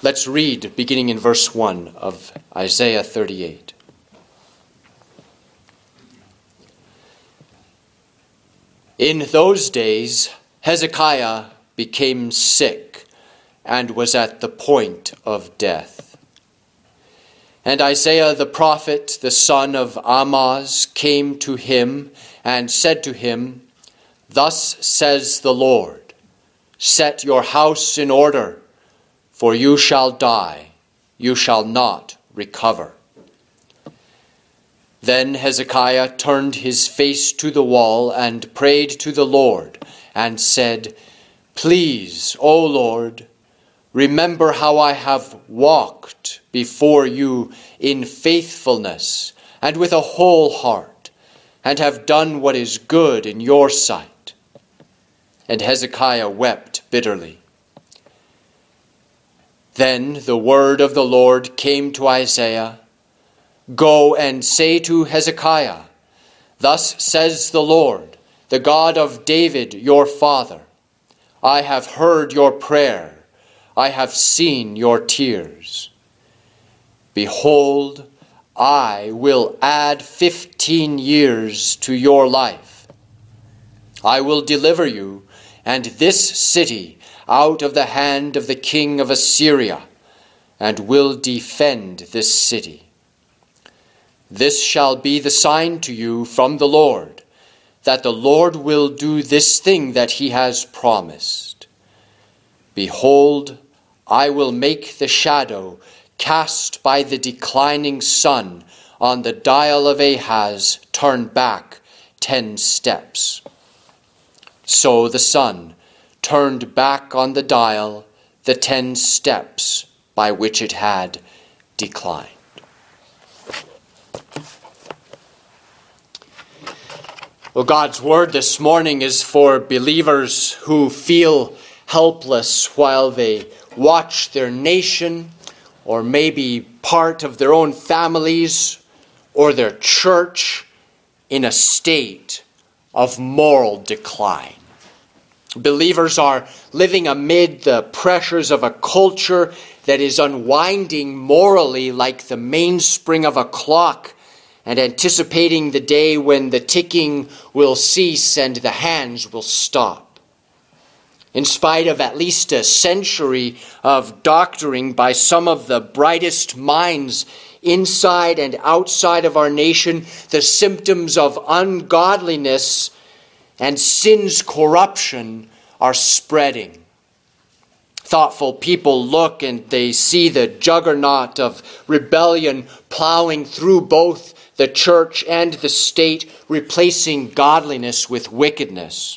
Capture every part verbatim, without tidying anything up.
Let's read beginning in verse one of Isaiah thirty-eight. In those days, Hezekiah became sick and was at the point of death. And Isaiah the prophet, the son of Amoz, came to him and said to him, Thus says the Lord, set your house in order, for you shall die, you shall not recover. Then Hezekiah turned his face to the wall and prayed to the Lord and said, Please, O Lord, remember how I have walked before you in faithfulness and with a whole heart, and have done what is good in your sight. And Hezekiah wept bitterly. Then the word of the Lord came to Isaiah, Go and say to Hezekiah, Thus says the Lord, the God of David your father, I have heard your prayer, I have seen your tears. Behold, I will add fifteen years to your life. I will deliver you and this city out of the hand of the king of Assyria, and will defend this city. This shall be the sign to you from the Lord, that the Lord will do this thing that he has promised. Behold, I will make the shadow cast by the declining sun on the dial of Ahaz turn back ten steps. So the sun turned back on the dial the ten steps by which it had declined. Well, God's word this morning is for believers who feel helpless while they watch their nation, or maybe part of their own families or their church, in a state of moral decline. Believers are living amid the pressures of a culture that is unwinding morally like the mainspring of a clock, and anticipating the day when the ticking will cease and the hands will stop. In spite of at least a century of doctoring by some of the brightest minds inside and outside of our nation, the symptoms of ungodliness and sin's corruption are spreading. Thoughtful people look and they see the juggernaut of rebellion plowing through both the church and the state, replacing godliness with wickedness.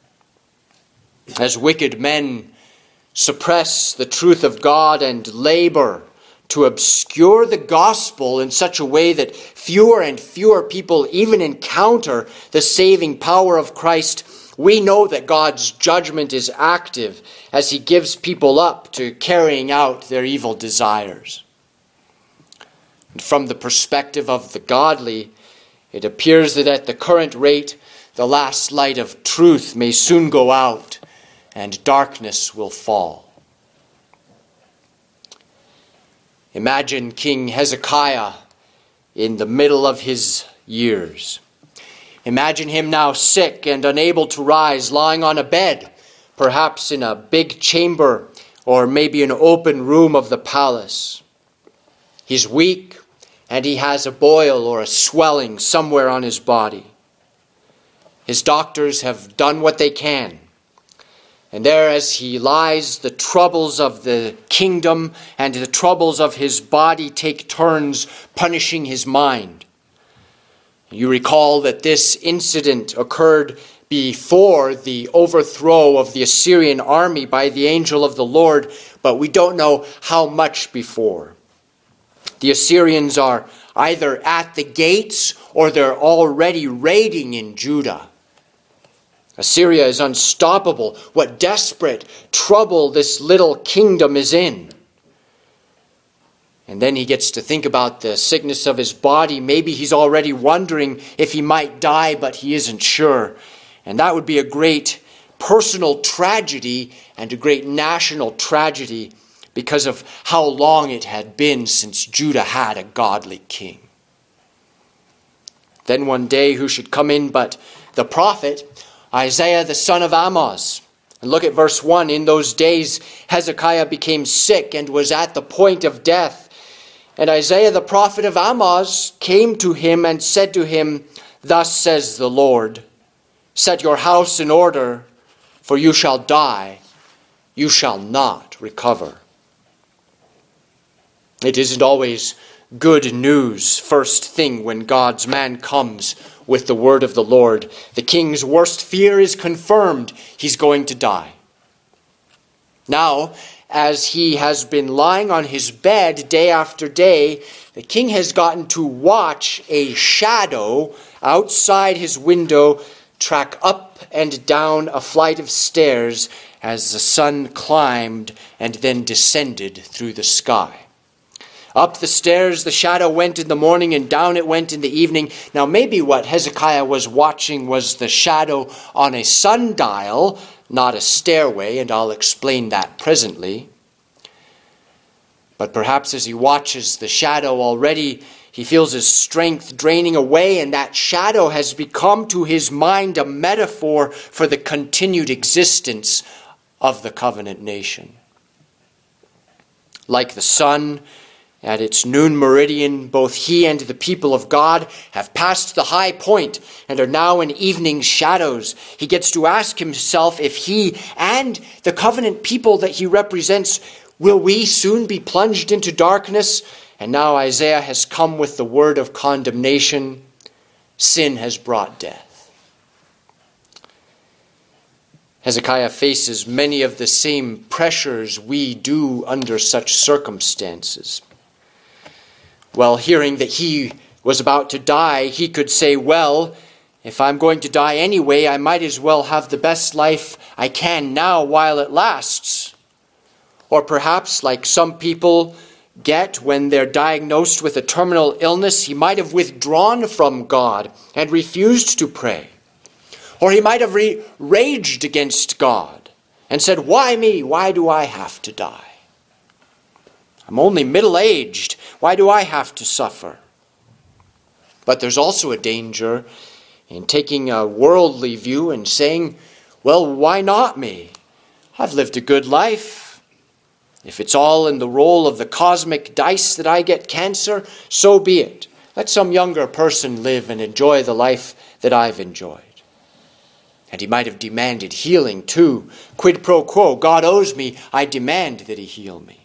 As wicked men suppress the truth of God and labor to obscure the gospel in such a way that fewer and fewer people even encounter the saving power of Christ, we know that God's judgment is active as he gives people up to carrying out their evil desires. And from the perspective of the godly, it appears that at the current rate, the last light of truth may soon go out and darkness will fall. Imagine King Hezekiah in the middle of his years. Imagine him now sick and unable to rise, lying on a bed, perhaps in a big chamber or maybe an open room of the palace. He's weak and he has a boil or a swelling somewhere on his body. His doctors have done what they can. And there as he lies, the troubles of the kingdom and the troubles of his body take turns punishing his mind. You recall that this incident occurred before the overthrow of the Assyrian army by the angel of the Lord, but we don't know how much before. The Assyrians are either at the gates or they're already raiding in Judah. Assyria is unstoppable. What desperate trouble this little kingdom is in. And then he gets to think about the sickness of his body. Maybe he's already wondering if he might die, but he isn't sure. And that would be a great personal tragedy and a great national tragedy, because of how long it had been since Judah had a godly king. Then one day who should come in but the prophet, Isaiah the son of Amoz. And look at verse one. In those days Hezekiah became sick and was at the point of death. And Isaiah the prophet of Amoz came to him and said to him, Thus says the Lord, set your house in order, for you shall die, you shall not recover. It isn't always good news first thing when God's man comes with the word of the Lord. The king's worst fear is confirmed. He's going to die. Now, as he has been lying on his bed day after day, the king has gotten to watch a shadow outside his window track up and down a flight of stairs as the sun climbed and then descended through the sky. Up the stairs the shadow went in the morning, and down it went in the evening. Now maybe what Hezekiah was watching was the shadow on a sundial, not a stairway, and I'll explain that presently. But perhaps as he watches the shadow already, he feels his strength draining away, and that shadow has become to his mind a metaphor for the continued existence of the covenant nation. Like the sun, at its noon meridian, both he and the people of God have passed the high point and are now in evening shadows. He gets to ask himself if he and the covenant people that he represents, will we soon be plunged into darkness? And now Isaiah has come with the word of condemnation. Sin has brought death. Hezekiah faces many of the same pressures we do under such circumstances. Well, hearing that he was about to die, he could say, well, if I'm going to die anyway, I might as well have the best life I can now while it lasts. Or perhaps, like some people get when they're diagnosed with a terminal illness, he might have withdrawn from God and refused to pray. Or he might have re- raged against God and said, why me? Why do I have to die? I'm only middle-aged. Why do I have to suffer? But there's also a danger in taking a worldly view and saying, well, why not me? I've lived a good life. If it's all in the roll of the cosmic dice that I get cancer, so be it. Let some younger person live and enjoy the life that I've enjoyed. And he might have demanded healing too. Quid pro quo, God owes me, I demand that he heal me.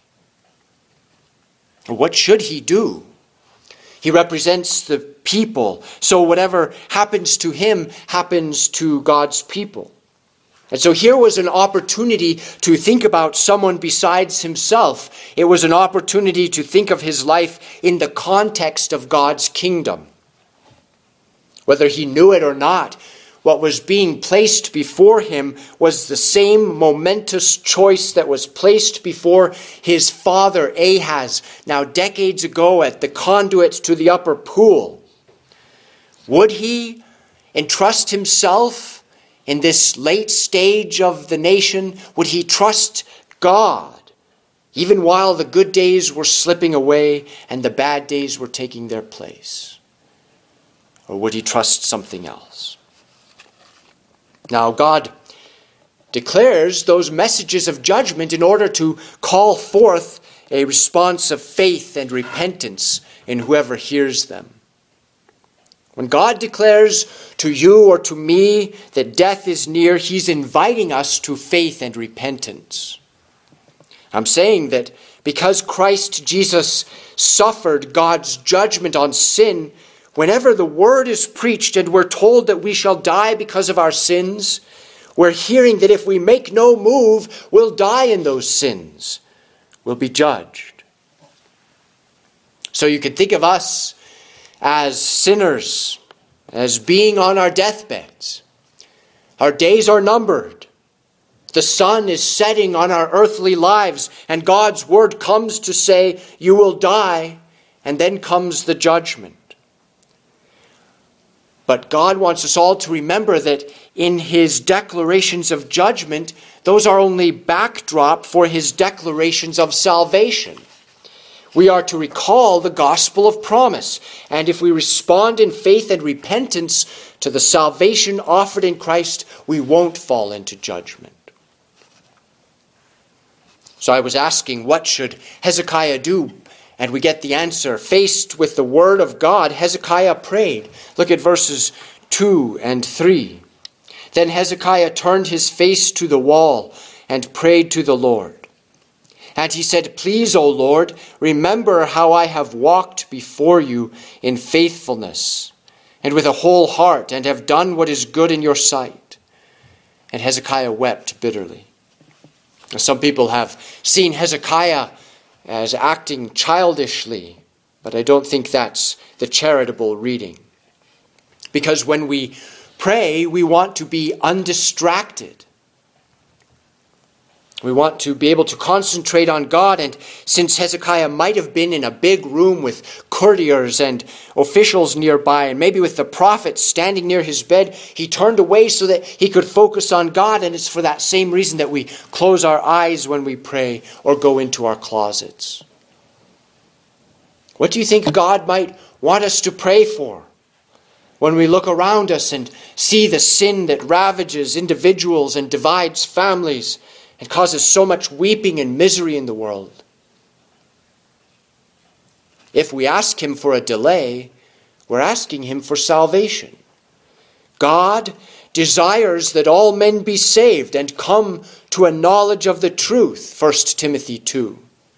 What should he do? He represents the people, so whatever happens to him happens to God's people. And so here was an opportunity to think about someone besides himself. It was an opportunity to think of his life in the context of God's kingdom. Whether he knew it or not, what was being placed before him was the same momentous choice that was placed before his father Ahaz, now decades ago at the conduit to the upper pool. Would he entrust himself in this late stage of the nation? Would he trust God, even while the good days were slipping away and the bad days were taking their place? Or would he trust something else? Now, God declares those messages of judgment in order to call forth a response of faith and repentance in whoever hears them. When God declares to you or to me that death is near, he's inviting us to faith and repentance. I'm saying that because Christ Jesus suffered God's judgment on sin, whenever the word is preached and we're told that we shall die because of our sins, we're hearing that if we make no move, we'll die in those sins. We'll be judged. So you can think of us as sinners, as being on our deathbeds. Our days are numbered. The sun is setting on our earthly lives, and God's word comes to say, you will die, and then comes the judgment. But God wants us all to remember that in his declarations of judgment, those are only backdrop for his declarations of salvation. We are to recall the gospel of promise, and if we respond in faith and repentance to the salvation offered in Christ, we won't fall into judgment. So I was asking, what should Hezekiah do? And we get the answer. Faced with the word of God, Hezekiah prayed. Look at verses two and three. Then Hezekiah turned his face to the wall and prayed to the Lord. And he said, Please, O Lord, remember how I have walked before you in faithfulness and with a whole heart, and have done what is good in your sight. And Hezekiah wept bitterly. Now, some people have seen Hezekiah as acting childishly, but I don't think that's the charitable reading. Because when we pray, we want to be undistracted. We want to be able to concentrate on God, and since Hezekiah might have been in a big room with courtiers and officials nearby, and maybe with the prophet standing near his bed, he turned away so that he could focus on God, and it's for that same reason that we close our eyes when we pray or go into our closets. What do you think God might want us to pray for when we look around us and see the sin that ravages individuals and divides families and causes so much weeping and misery in the world? If we ask him for a delay, we're asking him for salvation. God desires that all men be saved and come to a knowledge of the truth, First Timothy two.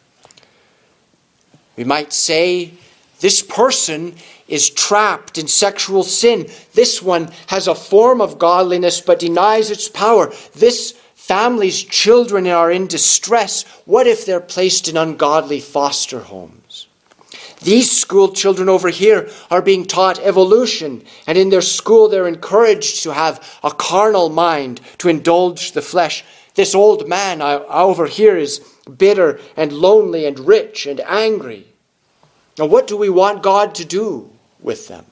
We might say, this person is trapped in sexual sin. This one has a form of godliness but denies its power. This family's children are in distress. What if they're placed in ungodly foster homes? These school children over here are being taught evolution, and in their school they're encouraged to have a carnal mind, to indulge the flesh. This old man over here is bitter and lonely and rich and angry. Now, what do we want God to do with them?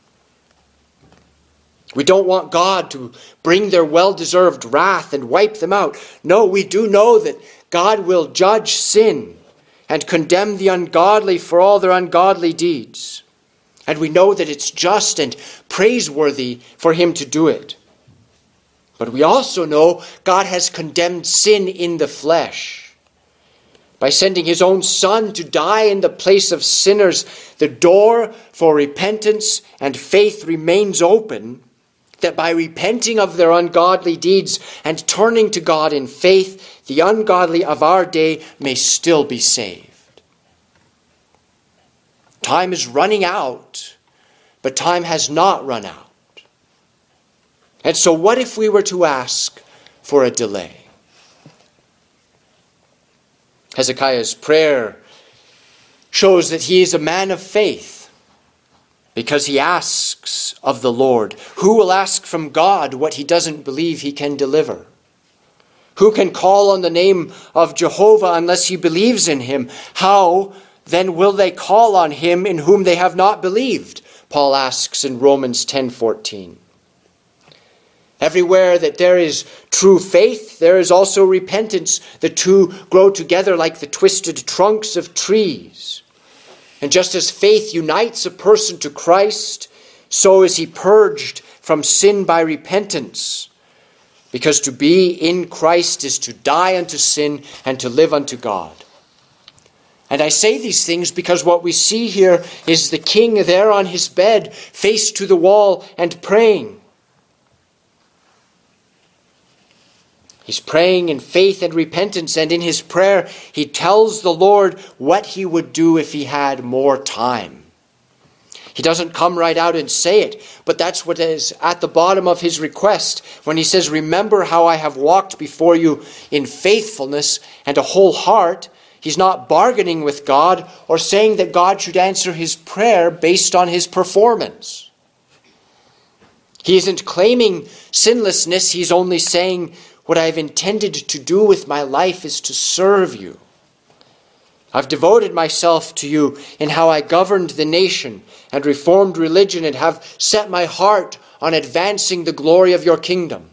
We don't want God to bring their well-deserved wrath and wipe them out. No, we do know that God will judge sin and condemn the ungodly for all their ungodly deeds. And we know that it's just and praiseworthy for him to do it. But we also know God has condemned sin in the flesh. By sending his own Son to die in the place of sinners, the door for repentance and faith remains open, that by repenting of their ungodly deeds and turning to God in faith, the ungodly of our day may still be saved. Time is running out, but time has not run out. And so what if we were to ask for a delay? Hezekiah's prayer shows that he is a man of faith because he asks of the Lord. Who will ask from God what he doesn't believe he can deliver? Who can call on the name of Jehovah unless he believes in him? How then will they call on him in whom they have not believed? Paul asks in Romans ten fourteen. Everywhere that there is true faith, there is also repentance. The two grow together like the twisted trunks of trees. And just as faith unites a person to Christ, so is he purged from sin by repentance. Because to be in Christ is to die unto sin and to live unto God. And I say these things because what we see here is the king there on his bed, face to the wall and praying. He's praying in faith and repentance, and in his prayer he tells the Lord what he would do if he had more time. He doesn't come right out and say it, but that's what is at the bottom of his request when he says, remember how I have walked before you in faithfulness and a whole heart. He's not bargaining with God or saying that God should answer his prayer based on his performance. He isn't claiming sinlessness. He's only saying, what I've intended to do with my life is to serve you. I've devoted myself to you in how I governed the nation and reformed religion and have set my heart on advancing the glory of your kingdom.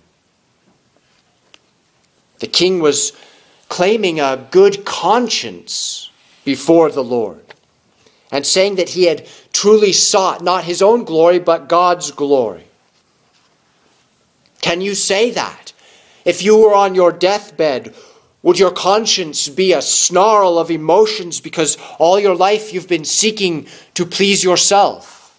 The king was claiming a good conscience before the Lord and saying that he had truly sought not his own glory but God's glory. Can you say that? If you were on your deathbed, would your conscience be a snarl of emotions because all your life you've been seeking to please yourself?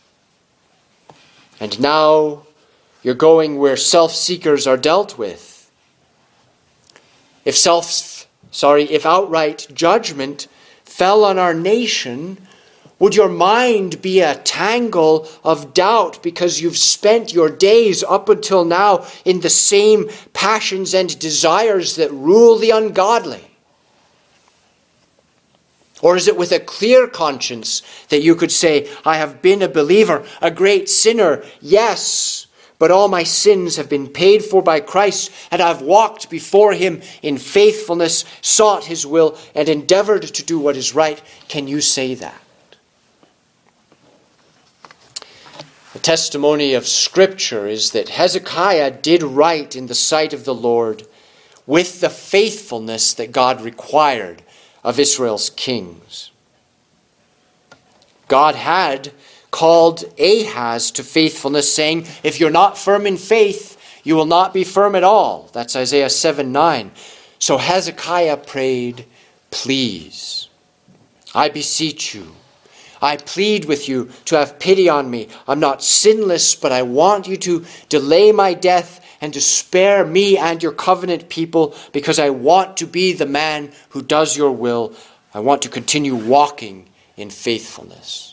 And now you're going where self-seekers are dealt with. If self, sorry, if outright judgment fell on our nation, would your mind be a tangle of doubt because you've spent your days up until now in the same passions and desires that rule the ungodly? Or is it with a clear conscience that you could say, I have been a believer, a great sinner, yes, but all my sins have been paid for by Christ, and I've walked before him in faithfulness, sought his will, and endeavored to do what is right? Can you say that? The testimony of Scripture is that Hezekiah did right in the sight of the Lord with the faithfulness that God required of Israel's kings. God had called Ahaz to faithfulness, saying, if you're not firm in faith, you will not be firm at all. That's Isaiah seven nine. So Hezekiah prayed, please, I beseech you, I plead with you to have pity on me. I'm not sinless, but I want you to delay my death and to spare me and your covenant people, because I want to be the man who does your will. I want to continue walking in faithfulness.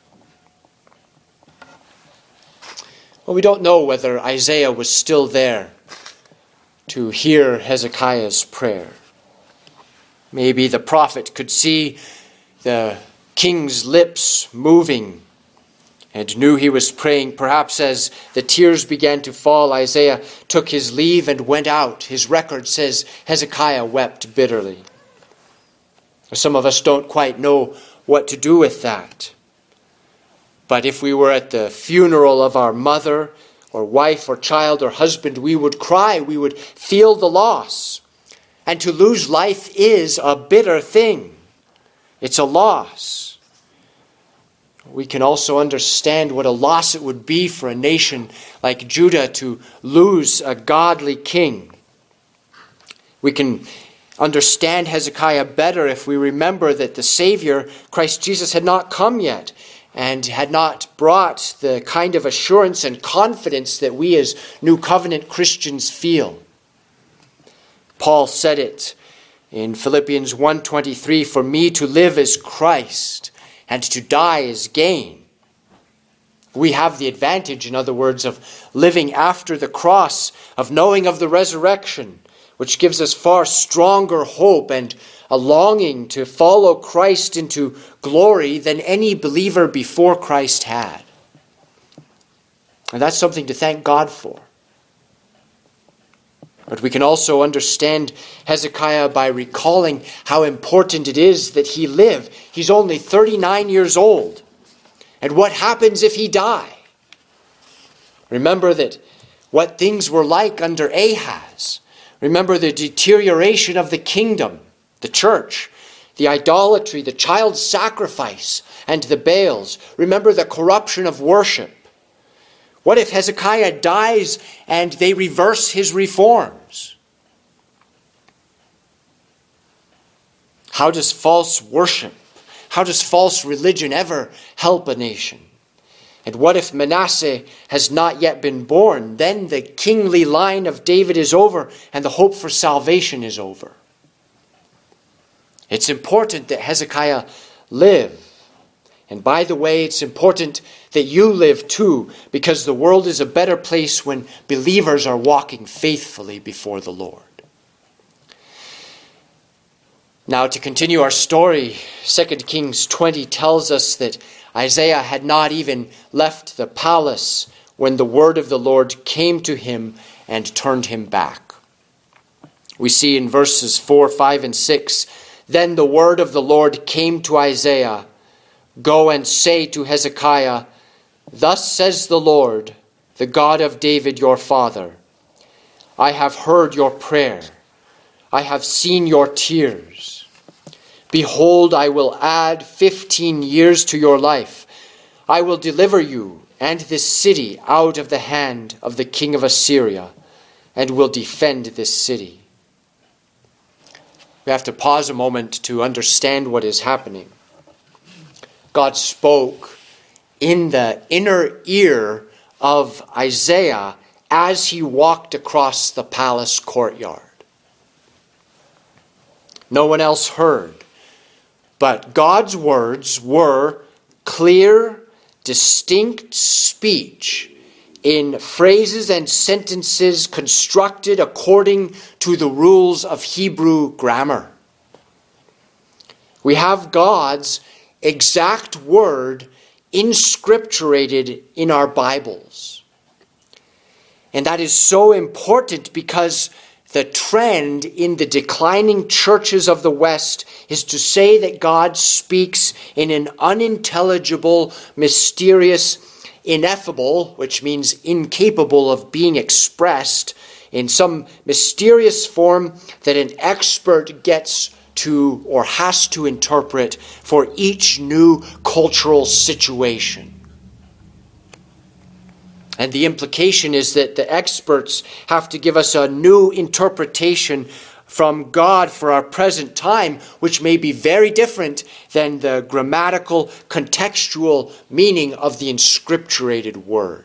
Well, we don't know whether Isaiah was still there to hear Hezekiah's prayer. Maybe the prophet could see the king's lips moving and knew he was praying. Perhaps as the tears began to fall, Isaiah took his leave and went out. His record says Hezekiah wept bitterly. Some of us don't quite know what to do with that. But if we were at the funeral of our mother or wife or child or husband, we would cry, we would feel the loss. And to lose life is a bitter thing. It's a loss. We can also understand what a loss it would be for a nation like Judah to lose a godly king. We can understand Hezekiah better if we remember that the Savior, Christ Jesus, had not come yet and had not brought the kind of assurance and confidence that we as New Covenant Christians feel. Paul said it in Philippians one twenty-three, for me to live is Christ, and to die is gain. We have the advantage, in other words, of living after the cross, of knowing of the resurrection, which gives us far stronger hope and a longing to follow Christ into glory than any believer before Christ had. And that's something to thank God for. But we can also understand Hezekiah by recalling how important it is that he live. He's only thirty-nine years old. And what happens if he die? Remember that what things were like under Ahaz. Remember the deterioration of the kingdom, the church, the idolatry, the child sacrifice, and the Baals. Remember the corruption of worship. What if Hezekiah dies and they reverse his reforms? How does false worship, how does false religion ever help a nation? And what if Manasseh has not yet been born? Then the kingly line of David is over and the hope for salvation is over. It's important that Hezekiah live. And by the way, it's important that you live too, because the world is a better place when believers are walking faithfully before the Lord. Now, to continue our story, Second Kings twenty tells us that Isaiah had not even left the palace when the word of the Lord came to him and turned him back. We see in verses four, five, and six Then the word of the Lord came to Isaiah, "Go and say to Hezekiah, Thus says the Lord, the God of David your father, I have heard your prayer. I have seen your tears. Behold, I will add fifteen years to your life. I will deliver you and this city out of the hand of the king of Assyria, and will defend this city." We have to pause a moment to understand what is happening. God spoke in the inner ear of Isaiah as he walked across the palace courtyard. No one else heard, but God's words were clear, distinct speech in phrases and sentences constructed according to the rules of Hebrew grammar. We have God's exact word inscripturated in our Bibles. And that is so important because the trend in the declining churches of the West is to say that God speaks in an unintelligible, mysterious, ineffable, which means incapable of being expressed, in some mysterious form that an expert gets to or has to interpret for each new cultural situation. And the implication is that the experts have to give us a new interpretation from God for our present time, which may be very different than the grammatical, contextual meaning of the inscripturated word.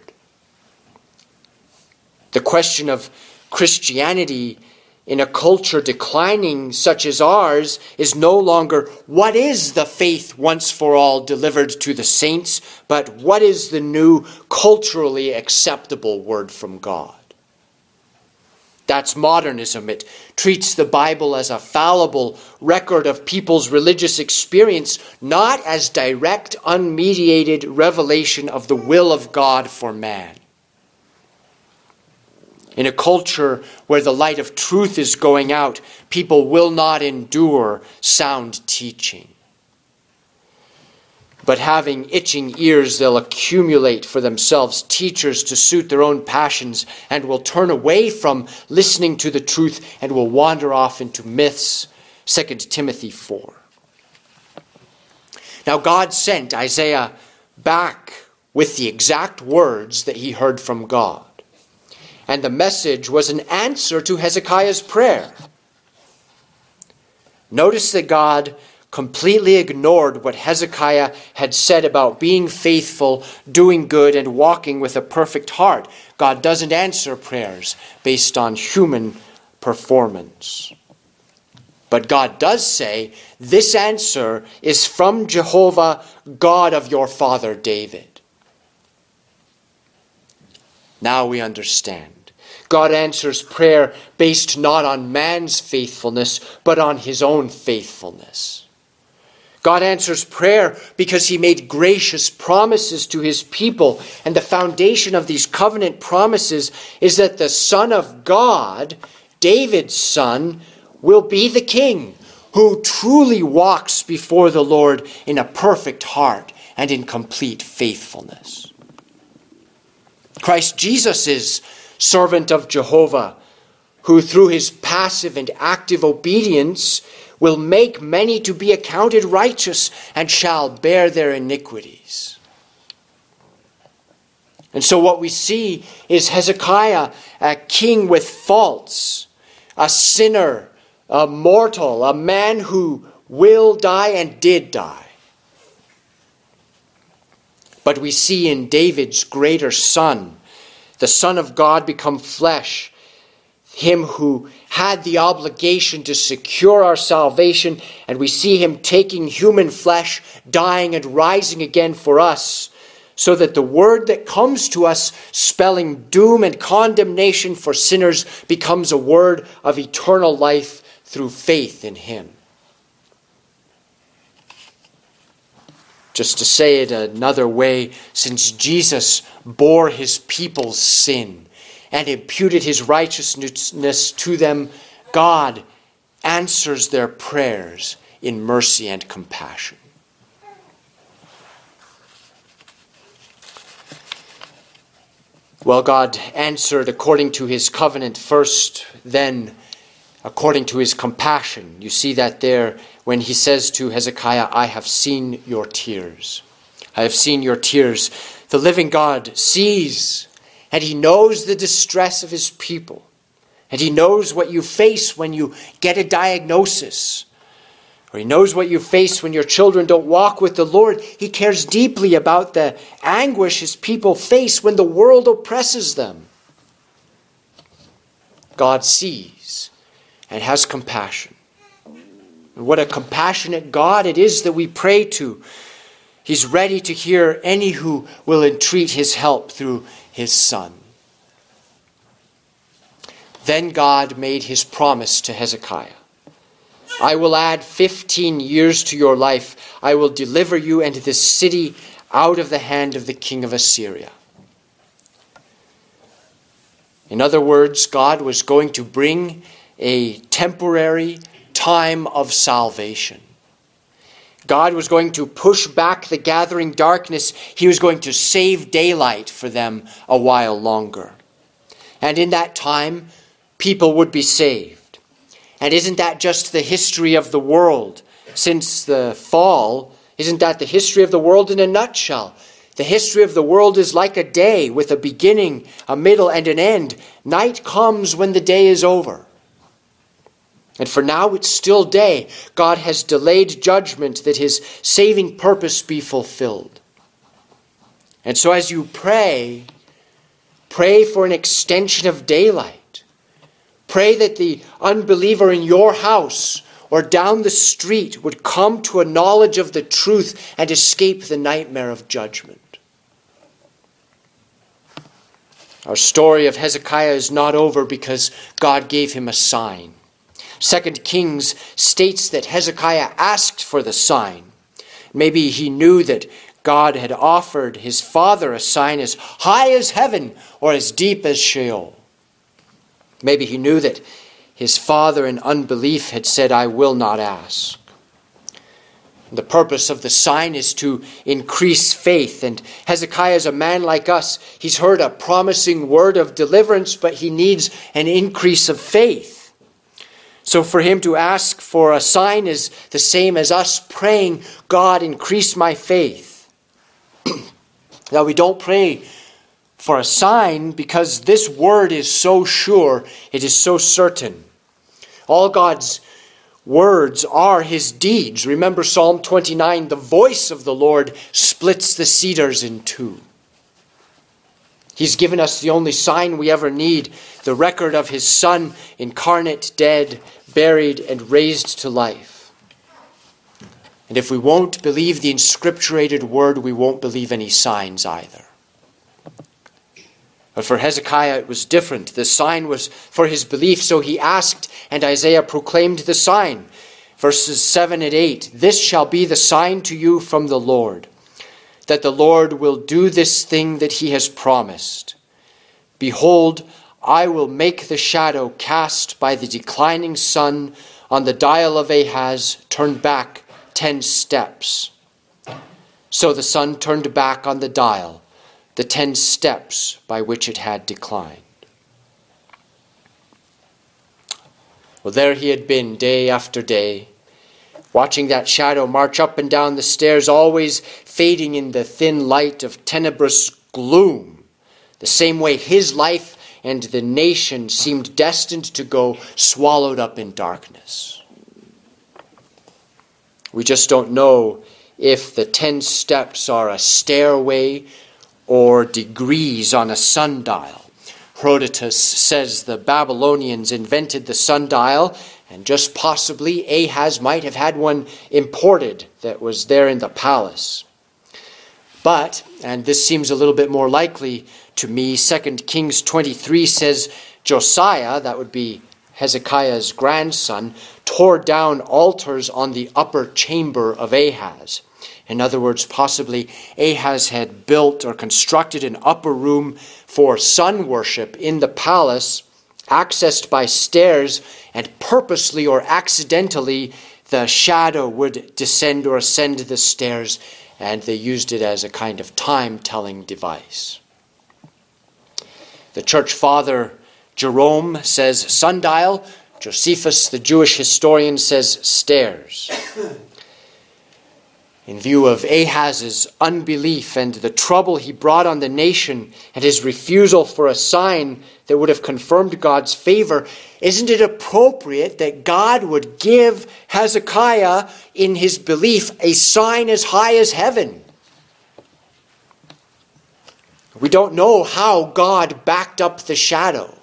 The question of Christianity in a culture declining such as ours is no longer what is the faith once for all delivered to the saints, but what is the new culturally acceptable word from God. That's modernism. It treats the Bible as a fallible record of people's religious experience, not as direct, unmediated revelation of the will of God for man. In a culture where the light of truth is going out, people will not endure sound teaching. But having itching ears, they'll accumulate for themselves teachers to suit their own passions, and will turn away from listening to the truth and will wander off into myths. Second Timothy four. Now God sent Isaiah back with the exact words that he heard from God. And the message was an answer to Hezekiah's prayer. Notice that God completely ignored what Hezekiah had said about being faithful, doing good, and walking with a perfect heart. God doesn't answer prayers based on human performance. But God does say, this answer is from Jehovah, God of your father David. Now we understand. God answers prayer based not on man's faithfulness, but on his own faithfulness. God answers prayer because he made gracious promises to his people. And the foundation of these covenant promises is that the Son of God, David's son, will be the king who truly walks before the Lord in a perfect heart and in complete faithfulness. Christ Jesus is servant of Jehovah, who through his passive and active obedience will make many to be accounted righteous and shall bear their iniquities. And so what we see is Hezekiah, a king with faults, a sinner, a mortal, a man who will die and did die. But we see in David's greater son, the Son of God become flesh, him who had the obligation to secure our salvation, and we see him taking human flesh, dying and rising again for us, so that the word that comes to us spelling doom and condemnation for sinners becomes a word of eternal life through faith in him. Just to say it another way, since Jesus bore his people's sin and imputed his righteousness to them, God answers their prayers in mercy and compassion. Well, God answered according to his covenant first, then according to his compassion. You see that there when he says to Hezekiah, I have seen your tears. I have seen your tears. The living God sees, and he knows the distress of his people. And he knows what you face when you get a diagnosis. Or he knows what you face when your children don't walk with the Lord. He cares deeply about the anguish his people face when the world oppresses them. God sees and has compassion. And what a compassionate God it is that we pray to. He's ready to hear any who will entreat his help through his Son. Then God made his promise to Hezekiah. I will add fifteen years to your life. I will deliver you and this city out of the hand of the king of Assyria. In other words, God was going to bring a temporary time of salvation. God was going to push back the gathering darkness. He was going to save daylight for them a while longer. And in that time, people would be saved. And isn't that just the history of the world since the fall? Isn't that the history of the world in a nutshell? The history of the world is like a day with a beginning, a middle, and an end. Night comes when the day is over. And for now it's still day. God has delayed judgment that his saving purpose be fulfilled. And so as you pray, pray for an extension of daylight. Pray that the unbeliever in your house or down the street would come to a knowledge of the truth and escape the nightmare of judgment. Our story of Hezekiah is not over because God gave him a sign. Second Kings states that Hezekiah asked for the sign. Maybe he knew that God had offered his father a sign as high as heaven or as deep as Sheol. Maybe he knew that his father in unbelief had said, I will not ask. The purpose of the sign is to increase faith. And Hezekiah is a man like us. He's heard a promising word of deliverance, but he needs an increase of faith. So for him to ask for a sign is the same as us praying, God, increase my faith. Now we don't pray for a sign because this word is so sure, it is so certain. All God's words are his deeds. Remember Psalm twenty-nine, the voice of the Lord splits the cedars in two. He's given us the only sign we ever need, the record of his Son, incarnate, dead, buried, and raised to life. And if we won't believe the inscripturated word, we won't believe any signs either. But for Hezekiah it was different. The sign was for his belief, so he asked, and Isaiah proclaimed the sign. Verses seven and eight, this shall be the sign to you from the Lord, that the Lord will do this thing that he has promised. Behold, I will make the shadow cast by the declining sun on the dial of Ahaz turn back ten steps. So the sun turned back on the dial, the ten steps by which it had declined. Well, there he had been day after day, watching that shadow march up and down the stairs, always fading in the thin light of tenebrous gloom, the same way his life and the nation seemed destined to go swallowed up in darkness. We just don't know if the ten steps are a stairway or degrees on a sundial. Herodotus says the Babylonians invented the sundial, and just possibly Ahaz might have had one imported that was there in the palace. But, and this seems a little bit more likely to me, Second Kings twenty-three says Josiah, that would be Hezekiah's grandson, tore down altars on the upper chamber of Ahaz. In other words, possibly Ahaz had built or constructed an upper room for sun worship in the palace, accessed by stairs, and purposely or accidentally the shadow would descend or ascend the stairs, and they used it as a kind of time-telling device. The church father Jerome says sundial. Josephus, the Jewish historian, says stairs. In view of Ahaz's unbelief and the trouble he brought on the nation and his refusal for a sign that would have confirmed God's favor, isn't it appropriate that God would give Hezekiah, in his belief, a sign as high as heaven? We don't know how God backed up the shadow.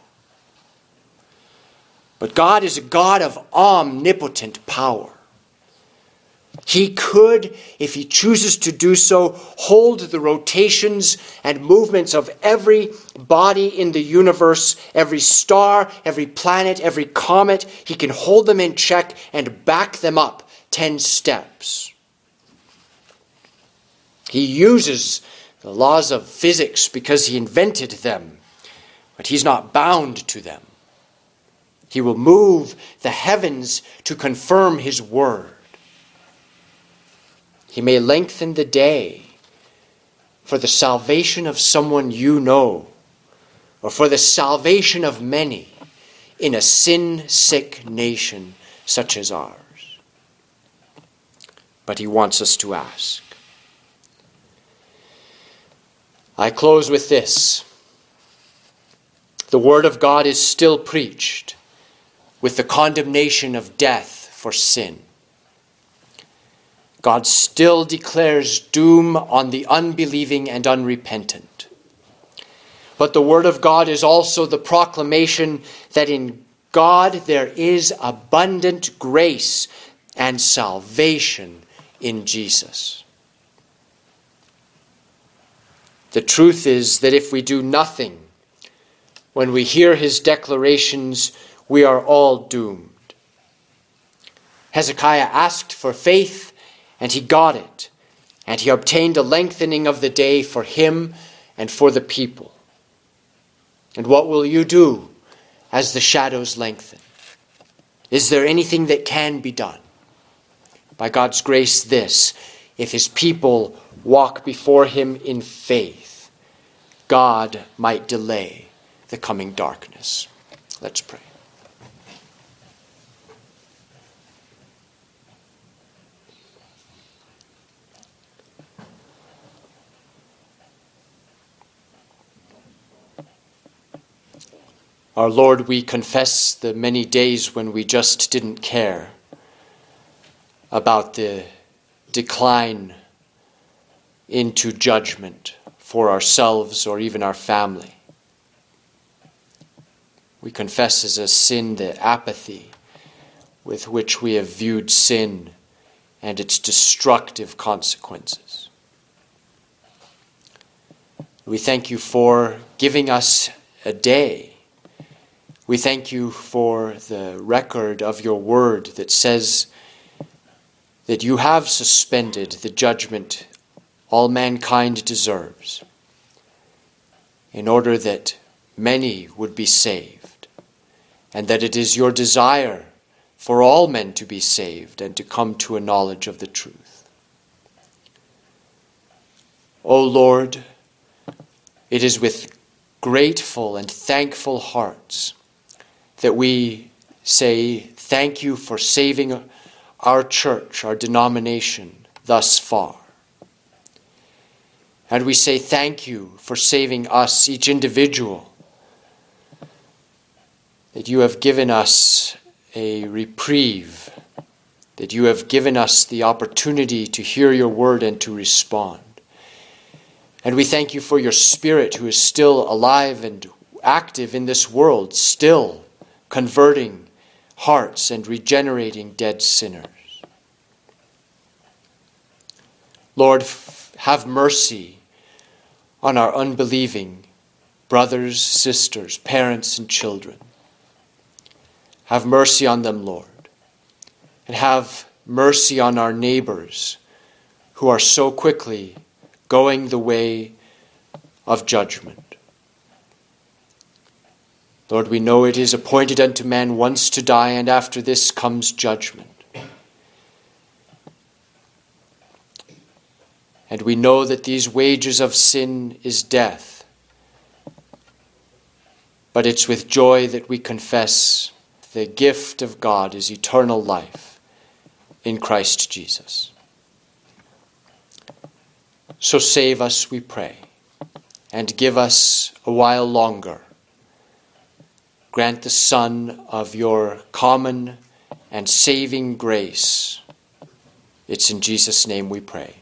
But God is a God of omnipotent power. He could, if he chooses to do so, hold the rotations and movements of every body in the universe, every star, every planet, every comet. He can hold them in check and back them up ten steps. He uses the laws of physics because he invented them, but he's not bound to them. He will move the heavens to confirm his word. He may lengthen the day for the salvation of someone you know, or for the salvation of many in a sin-sick nation such as ours. But he wants us to ask. I close with this. The word of God is still preached with the condemnation of death for sin. God still declares doom on the unbelieving and unrepentant. But the word of God is also the proclamation that in God there is abundant grace and salvation in Jesus. The truth is that if we do nothing, when we hear his declarations, we are all doomed. Hezekiah asked for faith, and he got it, and he obtained a lengthening of the day for him and for the people. And what will you do as the shadows lengthen? Is there anything that can be done? By God's grace, this: if his people walk before him in faith, God might delay the coming darkness. Let's pray. Our Lord, we confess the many days when we just didn't care about the decline into judgment for ourselves or even our family. We confess as a sin the apathy with which we have viewed sin and its destructive consequences. We thank you for giving us a day. We thank you for the record of your word that says that you have suspended the judgment all mankind deserves in order that many would be saved, and that it is your desire for all men to be saved and to come to a knowledge of the truth. O Lord, it is with grateful and thankful hearts that we say thank you for saving our church, our denomination, thus far. And we say thank you for saving us, each individual, that you have given us a reprieve, that you have given us the opportunity to hear your word and to respond. And we thank you for your Spirit, who is still alive and active in this world, still converting hearts and regenerating dead sinners. Lord, have mercy on our unbelieving brothers, sisters, parents, and children. Have mercy on them, Lord. And have mercy on our neighbors who are so quickly going the way of judgment. Lord, we know it is appointed unto man once to die, and after this comes judgment. And we know that these wages of sin is death. But it's with joy that we confess the gift of God is eternal life in Christ Jesus. So save us, we pray, and give us a while longer. Grant the Son of your common and saving grace. It's in Jesus' name we pray.